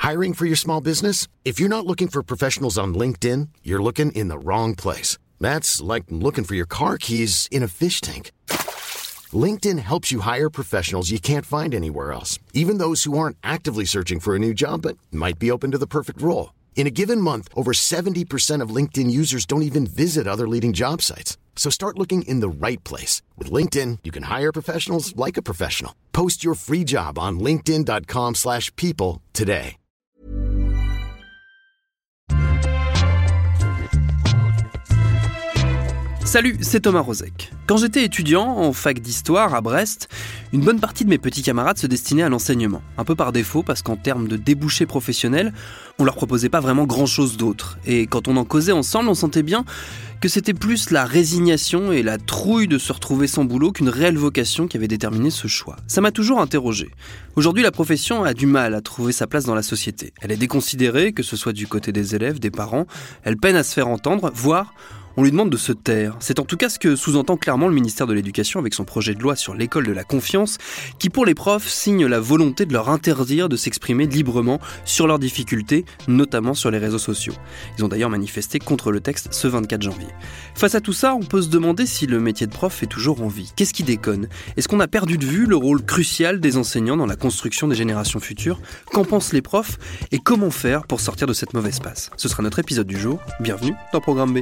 Hiring for your small business? If you're not looking for professionals on LinkedIn, you're looking in the wrong place. That's like looking for your car keys in a fish tank. LinkedIn helps you hire professionals you can't find anywhere else, even those who aren't actively searching for a new job but might be open to the perfect role. In a given month, over 70% of LinkedIn users don't even visit other leading job sites. So start looking in the right place. With LinkedIn, you can hire professionals like a professional. Post your free job on linkedin.com/people today. Salut, c'est Thomas Rozek. Quand j'étais étudiant en fac d'histoire à Brest, une bonne partie de mes petits camarades se destinaient à l'enseignement. Un peu par défaut, parce qu'en termes de débouchés professionnels, on leur proposait pas vraiment grand-chose d'autre. Et quand on en causait ensemble, on sentait bien que c'était plus la résignation et la trouille de se retrouver sans boulot qu'une réelle vocation qui avait déterminé ce choix. Ça m'a toujours interrogé. Aujourd'hui, la profession a du mal à trouver sa place dans la société. Elle est déconsidérée, que ce soit du côté des élèves, des parents. Elle peine à se faire entendre, voire on lui demande de se taire. C'est en tout cas ce que sous-entend clairement le ministère de l'Éducation avec son projet de loi sur l'école de la confiance, qui pour les profs signe la volonté de leur interdire de s'exprimer librement sur leurs difficultés, notamment sur les réseaux sociaux. Ils ont d'ailleurs manifesté contre le texte ce 24 janvier. Face à tout ça, on peut se demander si le métier de prof est toujours en vie. Qu'est-ce qui déconne ? Est-ce qu'on a perdu de vue le rôle crucial des enseignants dans la construction des générations futures ? Qu'en pensent les profs ? Et comment faire pour sortir de cette mauvaise passe ? Ce sera notre épisode du jour. Bienvenue dans Programme B.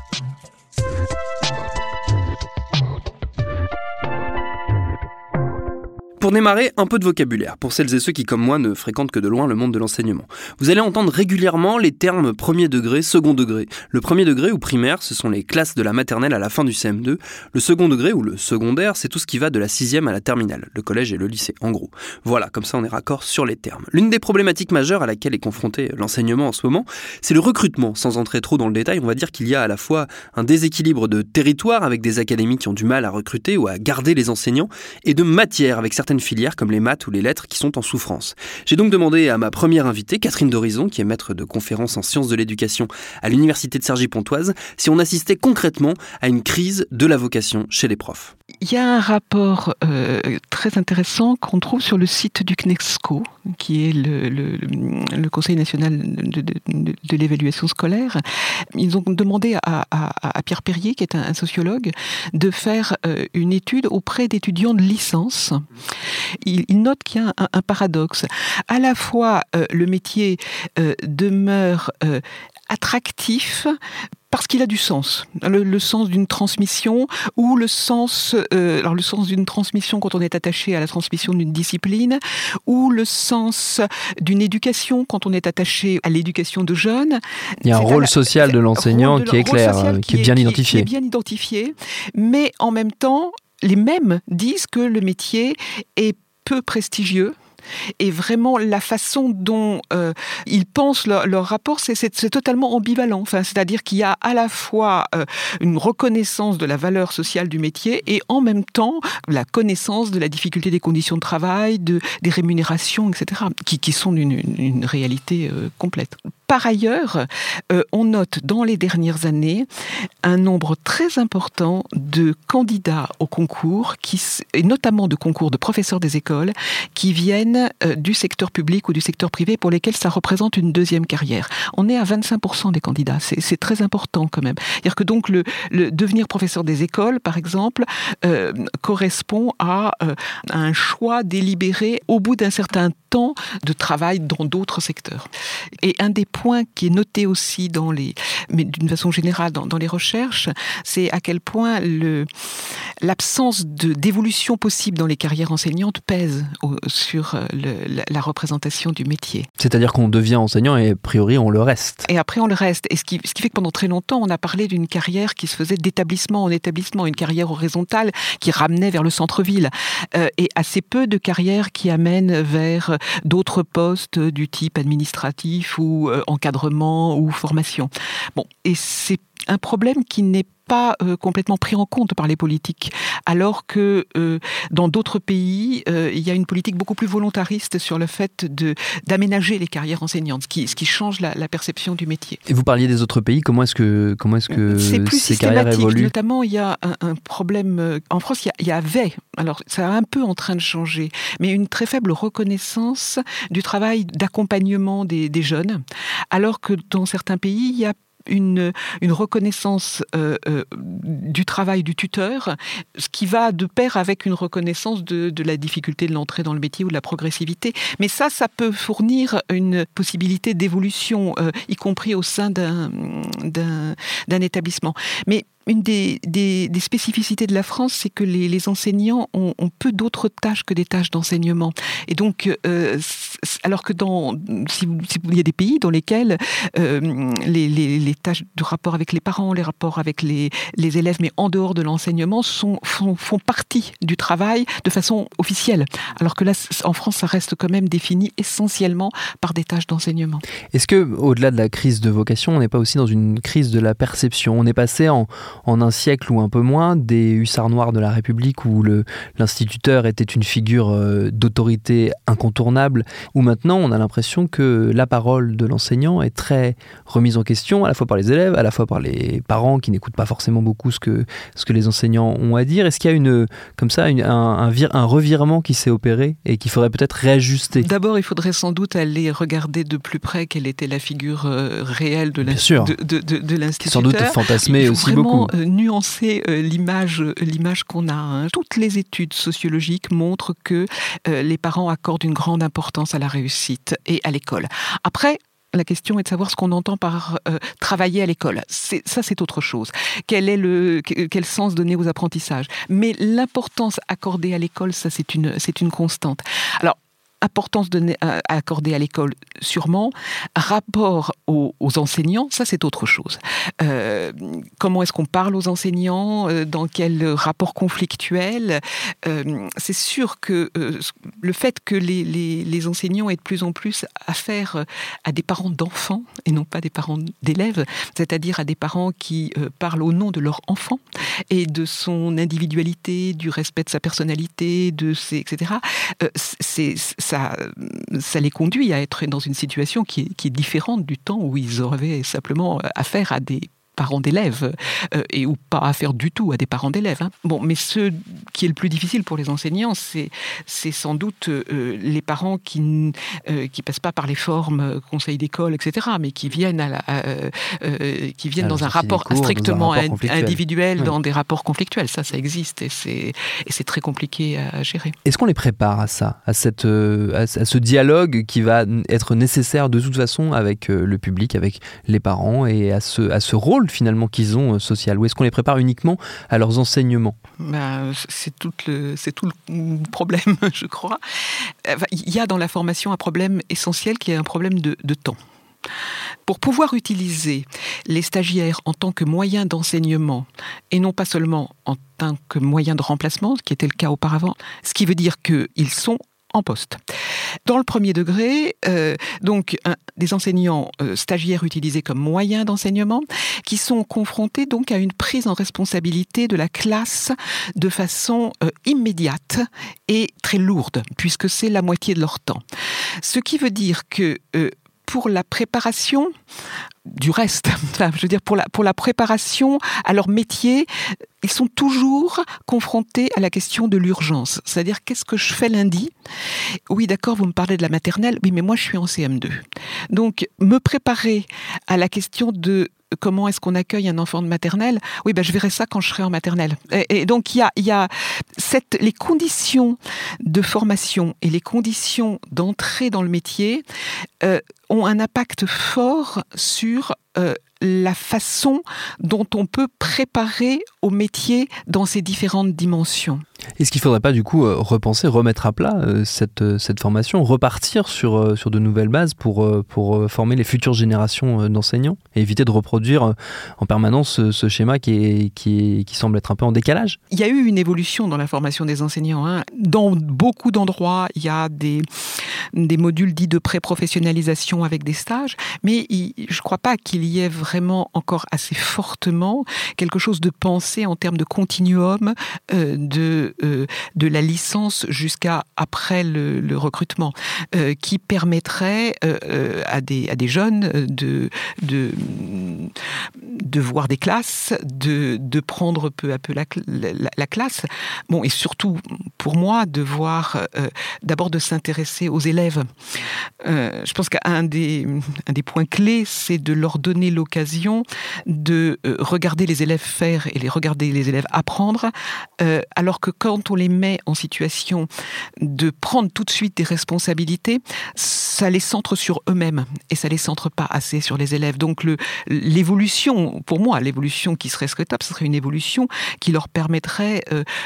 Pour démarrer, un peu de vocabulaire, pour celles et ceux qui, comme moi, ne fréquentent que de loin le monde de l'enseignement. Vous allez entendre régulièrement les termes premier degré, second degré. Le premier degré ou primaire, ce sont les classes de la maternelle à la fin du CM2. Le second degré ou le secondaire, c'est tout ce qui va de la 6e à la terminale, le collège et le lycée, en gros. Voilà, comme ça on est raccord sur les termes. L'une des problématiques majeures à laquelle est confronté l'enseignement en ce moment, c'est le recrutement. Sans entrer trop dans le détail, on va dire qu'il y a à la fois un déséquilibre de territoire avec des académies qui ont du mal à recruter ou à garder les enseignants, et de matière avec certaines filières comme les maths ou les lettres qui sont en souffrance. J'ai donc demandé à ma première invitée, Catherine Dorizon, qui est maître de conférences en sciences de l'éducation à l'université de Cergy-Pontoise, si on assistait concrètement à une crise de la vocation chez les profs. Il y a un rapport très intéressant qu'on trouve sur le site du CNESCO, qui est le Conseil national de l'évaluation scolaire. Ils ont demandé à Pierre Perrier, qui est un sociologue, de faire une étude auprès d'étudiants de licence. Il note qu'il y a un paradoxe. À la fois, le métier demeure attractif parce qu'il a du sens. Le sens d'une transmission ou le sens d'une transmission quand on est attaché à la transmission d'une discipline, ou le sens d'une éducation quand on est attaché à l'éducation de jeunes. Il y a un rôle social de l'enseignant qui est clair, qui est bien identifié. Qui est bien identifié, mais en même temps, les mêmes disent que le métier est peu prestigieux. Et vraiment, la façon dont ils pensent leur rapport, c'est totalement ambivalent. Enfin, c'est-à-dire qu'il y a à la fois une reconnaissance de la valeur sociale du métier et en même temps la connaissance de la difficulté des conditions de travail, des rémunérations, etc., qui sont d'une réalité complète. Par ailleurs, on note dans les dernières années un nombre très important de candidats au concours, et notamment de concours de professeurs des écoles, qui viennent du secteur public ou du secteur privé pour lesquels ça représente une deuxième carrière. On est à 25% des candidats, c'est très important quand même. C'est-à-dire que donc le devenir professeur des écoles, par exemple, correspond à un choix délibéré au bout d'un certain temps de travail dans d'autres secteurs. Et un des points qui est noté aussi mais d'une façon générale dans les recherches, c'est à quel point l'absence d'évolution possible dans les carrières enseignantes pèse sur la représentation du métier. C'est-à-dire qu'on devient enseignant et a priori on le reste. Et après on le reste. Et ce qui fait que pendant très longtemps, on a parlé d'une carrière qui se faisait d'établissement en établissement, une carrière horizontale qui ramenait vers le centre-ville. Et assez peu de carrières qui amènent vers d'autres postes du type administratif ou encadrement ou formation. Bon, et c'est un problème qui n'est pas complètement pris en compte par les politiques, alors que dans d'autres pays, il y a une politique beaucoup plus volontariste sur le fait d'aménager les carrières enseignantes, ce qui change la perception du métier. Et vous parliez des autres pays, comment est-ce que c'est plus ces carrières évoluent ? Notamment, il y a un problème. En France, il y avait, alors ça est un peu en train de changer, mais une très faible reconnaissance du travail d'accompagnement des jeunes, alors que dans certains pays, il y a une reconnaissance du travail du tuteur, ce qui va de pair avec une reconnaissance de la difficulté de l'entrée dans le métier ou de la progressivité. Mais ça peut fournir une possibilité d'évolution, y compris au sein d'un établissement. Mais une des spécificités de la France, c'est que les enseignants ont peu d'autres tâches que des tâches d'enseignement. Et donc, alors que il y a des pays dans lesquels les tâches de rapport avec les parents, les rapports avec les élèves, mais en dehors de l'enseignement, font partie du travail de façon officielle. Alors que là, en France, ça reste quand même défini essentiellement par des tâches d'enseignement. Est-ce que, au-delà de la crise de vocation, on n'est pas aussi dans une crise de la perception ? On est passé en un siècle ou un peu moins, des hussards noirs de la République où l'instituteur était une figure d'autorité incontournable, où maintenant on a l'impression que la parole de l'enseignant est très remise en question, à la fois par les élèves, à la fois par les parents qui n'écoutent pas forcément beaucoup ce que les enseignants ont à dire. Est-ce qu'il y a un revirement qui s'est opéré et qu'il faudrait peut-être réajuster ? D'abord, il faudrait sans doute aller regarder de plus près quelle était la figure réelle de l'instituteur. Sans doute fantasmer aussi beaucoup. Nuancer l'image qu'on a. Toutes les études sociologiques montrent que les parents accordent une grande importance à la réussite et à l'école. Après, la question est de savoir ce qu'on entend par travailler à l'école. C'est autre chose. Quel sens donner aux apprentissages ? Mais l'importance accordée à l'école, ça c'est une constante. Alors, importance accordée à l'école, sûrement. Rapport aux enseignants, ça c'est autre chose. Comment est-ce qu'on parle aux enseignants ? Dans quel rapport conflictuel ? C'est sûr que le fait que les enseignants aient de plus en plus affaire à des parents d'enfants et non pas des parents d'élèves, c'est-à-dire à des parents qui parlent au nom de leur enfant et de son individualité, du respect de sa personnalité, etc. Ça les conduit à être dans une situation qui est différente du temps où ils auraient simplement affaire à des parents d'élèves et ou pas affaire du tout à des parents d'élèves. Bon, mais ce qui est le plus difficile pour les enseignants, c'est sans doute les parents qui passent pas par les formes conseil d'école, etc., mais qui viennent dans un rapport strictement individuel, dans des rapports conflictuels. Ça existe et c'est très compliqué à gérer. Est-ce qu'on les prépare à ça, à ce dialogue qui va être nécessaire de toute façon avec le public, avec les parents et à ce rôle finalement qu'ils ont social, ou est-ce qu'on les prépare uniquement à leurs enseignements ? C'est tout le problème, je crois. Il y a dans la formation un problème essentiel qui est un problème de temps. Pour pouvoir utiliser les stagiaires en tant que moyen d'enseignement et non pas seulement en tant que moyen de remplacement, ce qui était le cas auparavant, ce qui veut dire qu'ils sont en poste. Dans le premier degré, des enseignants stagiaires utilisés comme moyen d'enseignement qui sont confrontés donc à une prise en responsabilité de la classe de façon immédiate et très lourde, puisque c'est la moitié de leur temps. Ce qui veut dire que pour la préparation du reste, pour la préparation à leur métier, ils sont toujours confrontés à la question de l'urgence. C'est-à-dire, qu'est-ce que je fais lundi ? Oui, d'accord, vous me parlez de la maternelle, oui, mais moi je suis en CM2. Donc, me préparer à la question de comment est-ce qu'on accueille un enfant de maternelle ? Oui, je verrai ça quand je serai en maternelle. Et donc, il y a les conditions de formation et les conditions d'entrée dans le métier ont un impact fort sur la façon dont on peut préparer au métier dans ses différentes dimensions. Est-ce qu'il ne faudrait pas du coup remettre à plat cette formation, repartir sur de nouvelles bases pour former les futures générations d'enseignants et éviter de reproduire en permanence ce schéma qui semble être un peu en décalage ? Il y a eu une évolution dans la formation des enseignants. Dans beaucoup d'endroits, il y a des modules dits de pré-professionnalisation avec des stages, mais je ne crois pas qu'il y ait vraiment encore assez fortement quelque chose de pensé en termes de continuum de la licence jusqu'à après le recrutement, qui permettrait à des jeunes de voir des classes, de prendre peu à peu la classe. Bon, et surtout, pour moi, d'abord de s'intéresser aux élèves. Je pense qu'un des points clés, c'est de leur donner l'occasion de regarder les élèves faire et regarder les élèves apprendre, alors que quand on les met en situation de prendre tout de suite des responsabilités, ça les centre sur eux-mêmes et ça les centre pas assez sur les élèves. Donc l'évolution, pour moi, l'évolution qui serait souhaitable, ce serait une évolution qui leur permettrait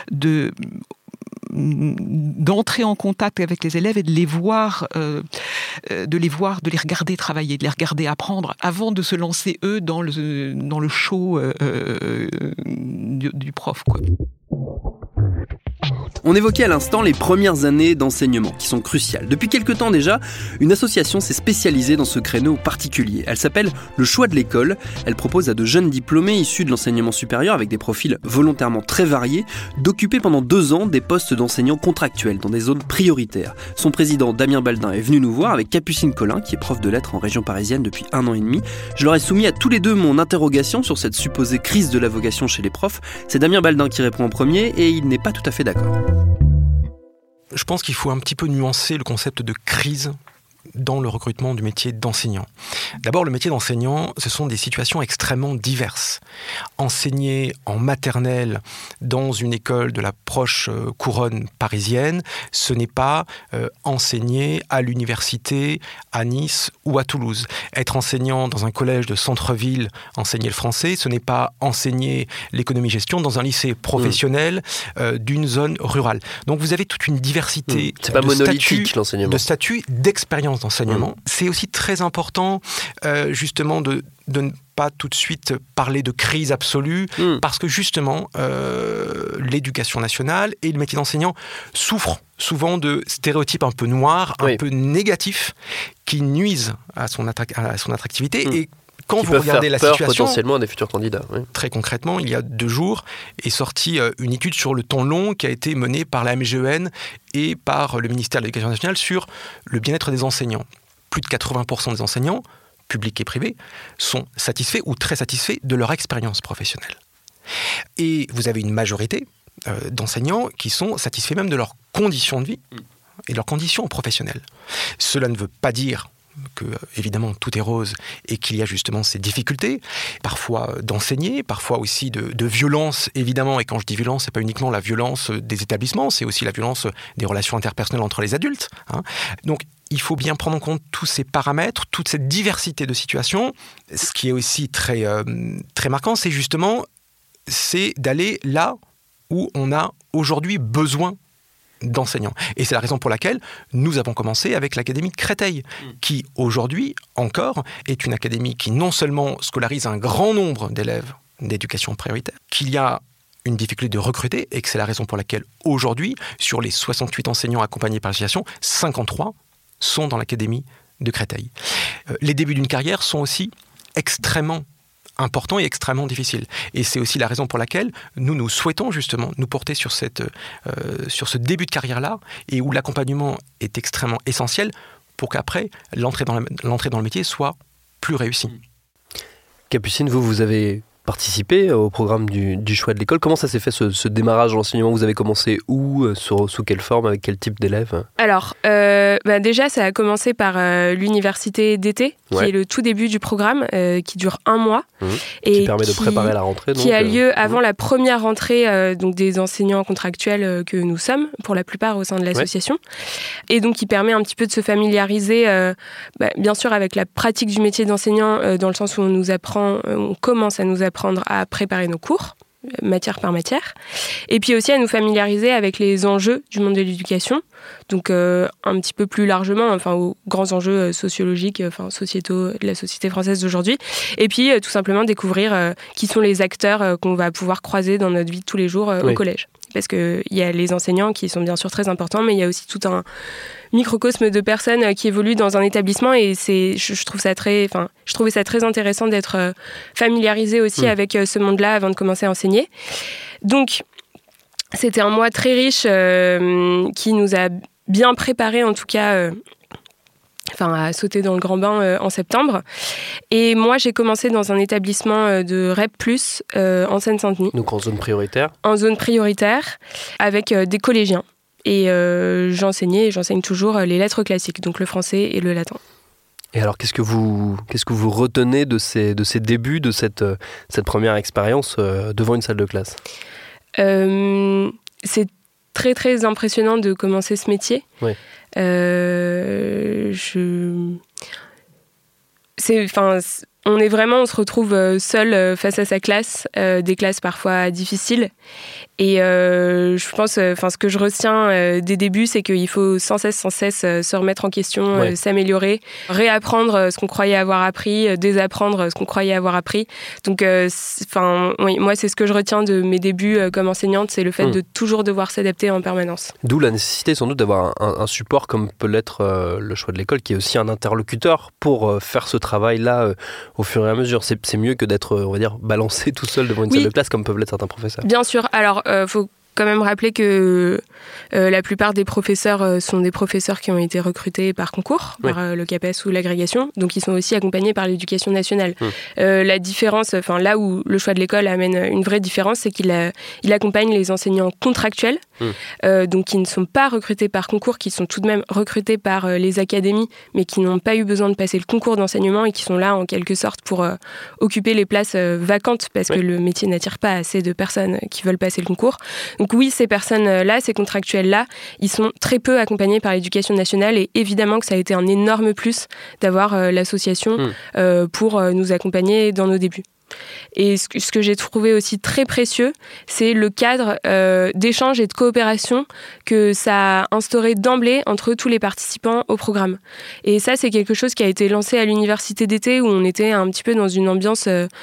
d'entrer en contact avec les élèves et de les regarder travailler, de les regarder apprendre avant de se lancer eux dans le show du prof, quoi. On évoquait à l'instant les premières années d'enseignement, qui sont cruciales. Depuis quelque temps déjà, une association s'est spécialisée dans ce créneau particulier. Elle s'appelle Le Choix de l'école. Elle propose à de jeunes diplômés issus de l'enseignement supérieur, avec des profils volontairement très variés, d'occuper pendant 2 ans des postes d'enseignants contractuels dans des zones prioritaires. Son président, Damien Baldin, est venu nous voir avec Capucine Collin, qui est prof de lettres en région parisienne depuis 1 an et demi. Je leur ai soumis à tous les deux mon interrogation sur cette supposée crise de la vocation chez les profs. C'est Damien Baldin qui répond en premier et il n'est pas tout à fait d'accord. Je pense qu'il faut un petit peu nuancer le concept de crise dans le recrutement du métier d'enseignant. D'abord, le métier d'enseignant, ce sont des situations extrêmement diverses. Enseigner en maternelle dans une école de la proche couronne parisienne, ce n'est pas enseigner à l'université, à Nice ou à Toulouse. Être enseignant dans un collège de centre-ville, enseigner le français, ce n'est pas enseigner l'économie-gestion dans un lycée professionnel d'une zone rurale. Donc vous avez toute une diversité c'est pas monolithique, l'enseignement. De statuts, d'expérience d'enseignement. C'est aussi très important justement de ne pas tout de suite parler de crise absolue parce que justement l'éducation nationale et le métier d'enseignant souffrent souvent de stéréotypes un peu noirs, un peu négatifs qui nuisent à son attractivité et quand vous regardez la situation, potentiellement à des futurs candidats. Oui. Très concrètement, il y a 2 jours est sortie une étude sur le temps long qui a été menée par la MGEN et par le ministère de l'Éducation nationale sur le bien-être des enseignants. Plus de 80% des enseignants, publics et privés, sont satisfaits ou très satisfaits de leur expérience professionnelle. Et vous avez une majorité d'enseignants qui sont satisfaits même de leurs conditions de vie et de leurs conditions professionnelles. Cela ne veut pas dire que, évidemment, tout est rose et qu'il y a justement ces difficultés, parfois d'enseigner, parfois aussi de violence, évidemment. Et quand je dis violence, c'est pas uniquement la violence des établissements, c'est aussi la violence des relations interpersonnelles entre les adultes. Donc, il faut bien prendre en compte tous ces paramètres, toute cette diversité de situations. Ce qui est aussi très, très marquant, c'est justement d'aller là où on a aujourd'hui besoin d'enseignants. Et c'est la raison pour laquelle nous avons commencé avec l'Académie de Créteil, qui aujourd'hui encore est une académie qui non seulement scolarise un grand nombre d'élèves d'éducation prioritaire, qu'il y a une difficulté de recruter et que c'est la raison pour laquelle aujourd'hui, sur les 68 enseignants accompagnés par l'association, 53 sont dans l'Académie de Créteil. Les débuts d'une carrière sont aussi extrêmement important et extrêmement difficile. Et c'est aussi la raison pour laquelle nous souhaitons justement nous porter sur ce début de carrière-là et où l'accompagnement est extrêmement essentiel pour qu'après, l'entrée dans le métier soit plus réussie. Capucine, vous avez participé au programme du choix de l'école. Comment ça s'est fait ce démarrage de l'enseignement? Vous avez commencé où, sous quelle forme, avec quel type d'élèves? Alors, déjà, ça a commencé par l'université d'été, qui est le tout début du programme, qui dure 1 mois. Et qui permet de préparer la rentrée. Qui a lieu avant la première rentrée donc des enseignants contractuels que nous sommes, pour la plupart au sein de l'association. Et donc, qui permet un petit peu de se familiariser, bien sûr, avec la pratique du métier d'enseignant, dans le sens où on commence à nous apprendre à préparer nos cours, matière par matière, et puis aussi à nous familiariser avec les enjeux du monde de l'éducation, donc un petit peu plus largement, aux grands enjeux sociologiques, sociétaux de la société française d'aujourd'hui, et puis tout simplement découvrir qui sont les acteurs qu'on va pouvoir croiser dans notre vie de tous les jours au collège. parce qu'il y a les enseignants qui sont bien sûr très importants, mais il y a aussi tout un microcosme de personnes qui évoluent dans un établissement, et je trouvais ça très intéressant d'être familiarisée aussi avec ce monde-là avant de commencer à enseigner. Donc, c'était un mois très riche qui nous a bien préparés, en tout cas, à sauter dans le grand bain en septembre. Et moi, j'ai commencé dans un établissement de REP+, en Seine-Saint-Denis. Donc en zone prioritaire ? En zone prioritaire, avec des collégiens. Et j'enseignais et j'enseigne toujours les lettres classiques, donc le français et le latin. Et alors, qu'est-ce que vous retenez de ces débuts, de cette première expérience devant une salle de classe ? C'est très, très impressionnant de commencer ce métier. Oui. On se retrouve seul face à sa classe, des classes parfois difficiles. Et je pense, ce que je retiens des débuts, c'est qu'il faut sans cesse se remettre en question, s'améliorer, réapprendre ce qu'on croyait avoir appris, désapprendre ce qu'on croyait avoir appris. Donc, moi, c'est ce que je retiens de mes débuts comme enseignante, c'est le fait de toujours devoir s'adapter en permanence. D'où la nécessité sans doute d'avoir un support comme peut l'être le choix de l'école, qui est aussi un interlocuteur pour faire ce travail-là au fur et à mesure. C'est mieux que d'être, on va dire, balancé tout seul devant une salle de classe comme peuvent l'être certains professeurs. Bien sûr. Alors, faut quand même rappeler que la plupart des professeurs sont des professeurs qui ont été recrutés par concours, par le CAPES ou l'agrégation, donc ils sont aussi accompagnés par l'éducation nationale. La différence, là où le choix de l'école amène une vraie différence, c'est qu'il accompagne les enseignants contractuels, donc qui ne sont pas recrutés par concours, qui sont tout de même recrutés par les académies, mais qui n'ont pas eu besoin de passer le concours d'enseignement et qui sont là en quelque sorte pour occuper les places vacantes, parce que le métier n'attire pas assez de personnes qui veulent passer le concours. Donc oui, ces personnes-là, ces contractuels-là, ils sont très peu accompagnés par l'éducation nationale, et évidemment que ça a été un énorme plus d'avoir l'association pour nous accompagner dans nos débuts. Et ce que j'ai trouvé aussi très précieux, c'est le cadre d'échange et de coopération que ça a instauré d'emblée entre tous les participants au programme. Et ça, c'est quelque chose qui a été lancé à l'université d'été, où on était un petit peu dans une ambiance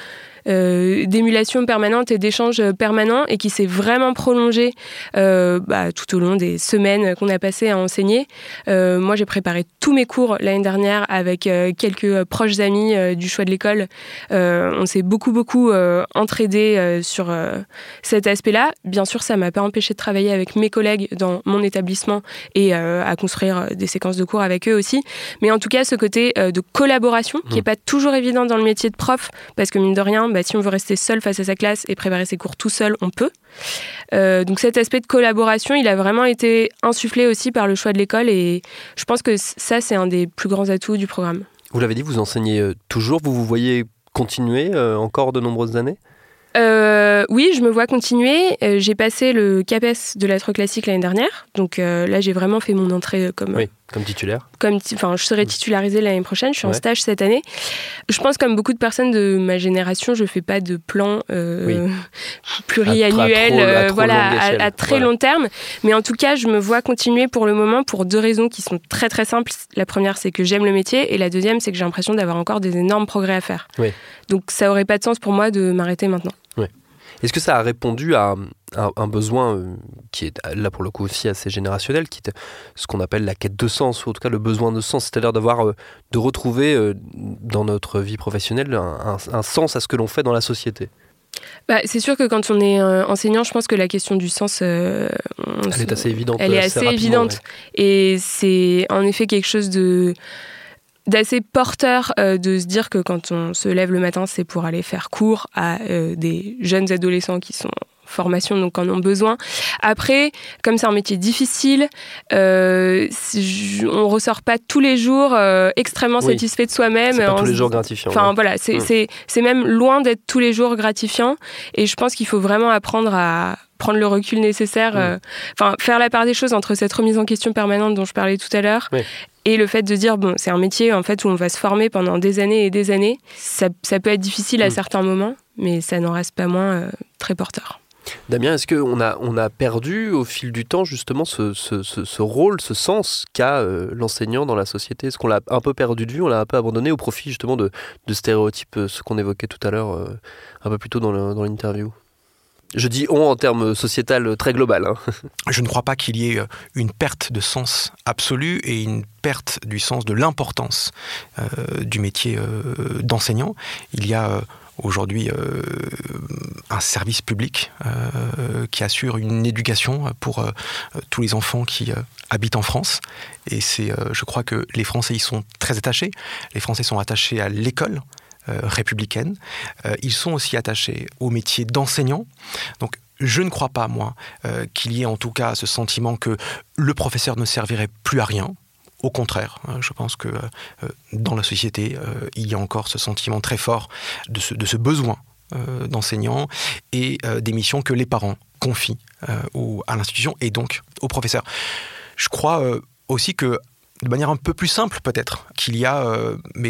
d'émulation permanente et d'échange permanent, et qui s'est vraiment prolongé tout au long des semaines qu'on a passées à enseigner. Moi, j'ai préparé tous mes cours l'année dernière avec quelques proches amis du choix de l'école. On s'est beaucoup entraidés sur cet aspect-là. Bien sûr, ça ne m'a pas empêché de travailler avec mes collègues dans mon établissement et à construire des séquences de cours avec eux aussi. Mais en tout cas, ce côté de collaboration qui n'est pas toujours évident dans le métier de prof, parce que mine de rien, si on veut rester seul face à sa classe et préparer ses cours tout seul, on peut. Donc cet aspect de collaboration, il a vraiment été insufflé aussi par le choix de l'école, et je pense que ça, c'est un des plus grands atouts du programme. Vous l'avez dit, vous enseignez toujours, vous voyez continuer encore de nombreuses années ? Oui, je me vois continuer. J'ai passé le CAPES de lettres classiques l'année dernière. Donc là, j'ai vraiment fait mon entrée comme titulaire. Je serai titularisée l'année prochaine. Je suis en stage cette année. Je pense, comme beaucoup de personnes de ma génération, je ne fais pas de plan pluriannuel à très long terme. Mais en tout cas, je me vois continuer pour le moment pour deux raisons qui sont très très simples. La première, c'est que j'aime le métier. Et la deuxième, c'est que j'ai l'impression d'avoir encore des énormes progrès à faire. Oui. Donc ça n'aurait pas de sens pour moi de m'arrêter maintenant. Oui. Est-ce que ça a répondu à un besoin qui est là pour le coup aussi assez générationnel, qui est ce qu'on appelle la quête de sens, ou en tout cas le besoin de sens, c'est-à-dire de retrouver dans notre vie professionnelle un sens à ce que l'on fait dans la société? C'est sûr que quand on est enseignant, je pense que la question du sens, elle est assez évidente. Elle est assez évidente. Ouais. Et c'est en effet quelque chose d'assez porteur de se dire que quand on se lève le matin, c'est pour aller faire cours à des jeunes adolescents qui sont en formation, donc en ont besoin. Après, comme c'est un métier difficile, on ressort pas tous les jours extrêmement satisfait de soi-même. C'est pas tous les jours gratifiant. Enfin voilà, c'est même loin d'être tous les jours gratifiant. Et je pense qu'il faut vraiment apprendre à prendre le recul nécessaire, faire la part des choses entre cette remise en question permanente dont je parlais tout à l'heure, et le fait de dire, c'est un métier en fait où on va se former pendant des années et des années. Ça peut être difficile à certains moments, mais ça n'en reste pas moins très porteur. Damien, est-ce qu'on a perdu au fil du temps justement ce rôle, ce sens qu'a l'enseignant dans la société? Est-ce qu'on l'a un peu perdu de vue, on l'a un peu abandonné au profit justement de stéréotypes, ce qu'on évoquait tout à l'heure un peu plus tôt dans l'interview? Je dis on en termes sociétal très global. Je ne crois pas qu'il y ait une perte de sens absolu et une perte du sens de l'importance du métier d'enseignant. Il y a aujourd'hui un service public qui assure une éducation pour tous les enfants qui habitent en France. Et je crois que les Français y sont très attachés. Les Français sont attachés à l'école républicaine. Ils sont aussi attachés au métier d'enseignant. Donc, je ne crois pas, moi, qu'il y ait en tout cas ce sentiment que le professeur ne servirait plus à rien. Au contraire, je pense que dans la société, il y a encore ce sentiment très fort de ce besoin d'enseignants et des missions que les parents confient à l'institution et donc aux professeurs. Je crois aussi que, de manière un peu plus simple peut-être, qu'il y a, mais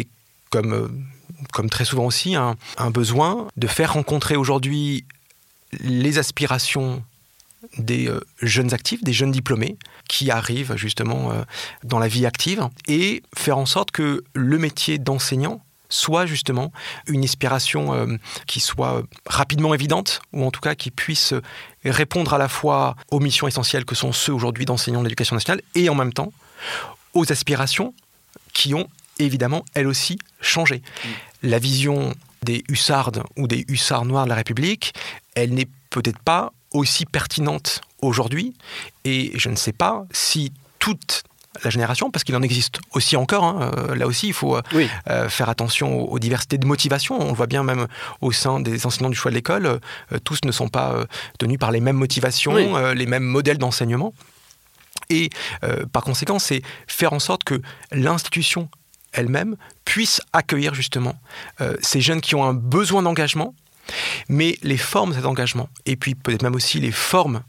comme très souvent aussi, un besoin de faire rencontrer aujourd'hui les aspirations des jeunes actifs, des jeunes diplômés qui arrivent justement dans la vie active et faire en sorte que le métier d'enseignant soit justement une inspiration qui soit rapidement évidente ou en tout cas qui puisse répondre à la fois aux missions essentielles que sont ceux aujourd'hui d'enseignants de l'éducation nationale et en même temps aux aspirations qui ont évidemment elles aussi changé. La vision des hussardes ou des hussards noirs de la République, elle n'est peut-être pas aussi pertinente aujourd'hui et je ne sais pas si toute la génération, parce qu'il en existe aussi encore, là aussi il faut faire attention aux diversités de motivation, on le voit bien même au sein des enseignants du choix de l'école, tous ne sont pas tenus par les mêmes motivations, les mêmes modèles d'enseignement et par conséquent c'est faire en sorte que l'institution elle-même puisse accueillir justement ces jeunes qui ont un besoin d'engagement, mais les formes de cet engagement, et puis peut-être même aussi les formes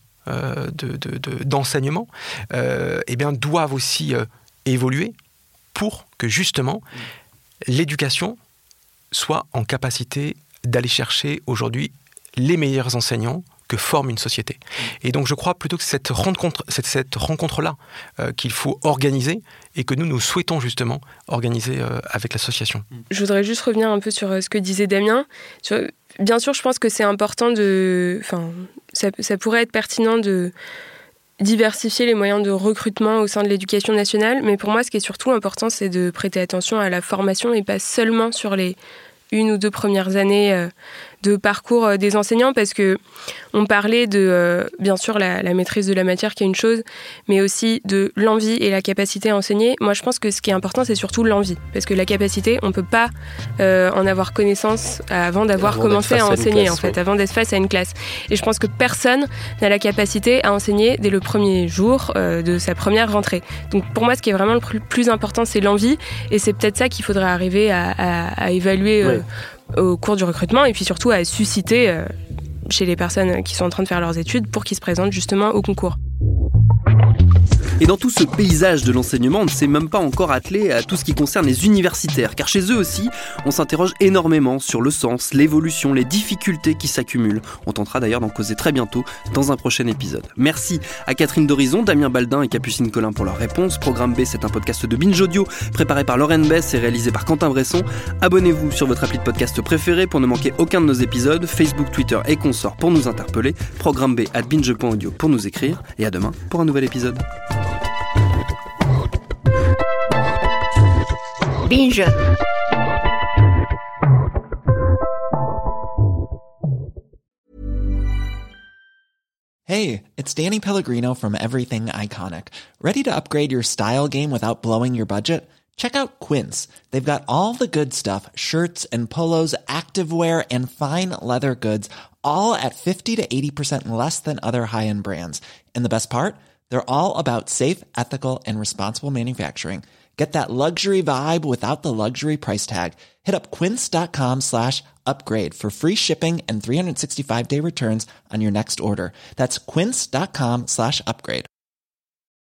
d'enseignement, eh bien, doivent aussi évoluer pour que justement l'éducation soit en capacité d'aller chercher aujourd'hui les meilleurs enseignants que forme une société. Et donc je crois plutôt que c'est cette rencontre-là qu'il faut organiser et que nous souhaitons justement organiser avec l'association. Je voudrais juste revenir un peu sur ce que disait Damien. Bien sûr, je pense que c'est important ça pourrait être pertinent de diversifier les moyens de recrutement au sein de l'éducation nationale, mais pour moi, ce qui est surtout important, c'est de prêter attention à la formation et pas seulement sur les 1 ou 2 premières années de parcours des enseignants, parce que on parlait de, bien sûr, la maîtrise de la matière qui est une chose, mais aussi de l'envie et la capacité à enseigner. Moi, je pense que ce qui est important, c'est surtout l'envie, parce que la capacité, on ne peut pas en avoir connaissance avant d'avoir commencé à enseigner, classe, en fait, avant d'être face à une classe. Et je pense que personne n'a la capacité à enseigner dès le premier jour de sa première rentrée. Donc, pour moi, ce qui est vraiment le plus important, c'est l'envie, et c'est peut-être ça qu'il faudrait arriver à évaluer au cours du recrutement, et puis surtout à susciter chez les personnes qui sont en train de faire leurs études pour qu'ils se présentent justement au concours. Et dans tout ce paysage de l'enseignement, on ne s'est même pas encore attelé à tout ce qui concerne les universitaires, car chez eux aussi, on s'interroge énormément sur le sens, l'évolution, les difficultés qui s'accumulent. On tentera d'ailleurs d'en causer très bientôt dans un prochain épisode. Merci à Catherine Dorizon, Damien Baldin et Capucine Collin pour leurs réponses. Programme B, c'est un podcast de Binge Audio, préparé par Lauren Bess et réalisé par Quentin Bresson. Abonnez-vous sur votre appli de podcast préféré pour ne manquer aucun de nos épisodes, Facebook, Twitter et consorts pour nous interpeller, Programme B @binge.audio pour nous écrire, et à demain pour un nouvel épisode. Binge. Hey, it's Danny Pellegrino from Everything Iconic. Ready to upgrade your style game without blowing your budget? Check out Quince. They've got all the good stuff, shirts and polos, activewear, and fine leather goods, all at 50 to 80% less than other high-end brands. And the best part? They're all about safe, ethical, and responsible manufacturing. Get that luxury vibe without the luxury price tag. Hit up quince.com/upgrade for free shipping and 365-day returns on your next order. That's quince.com/upgrade.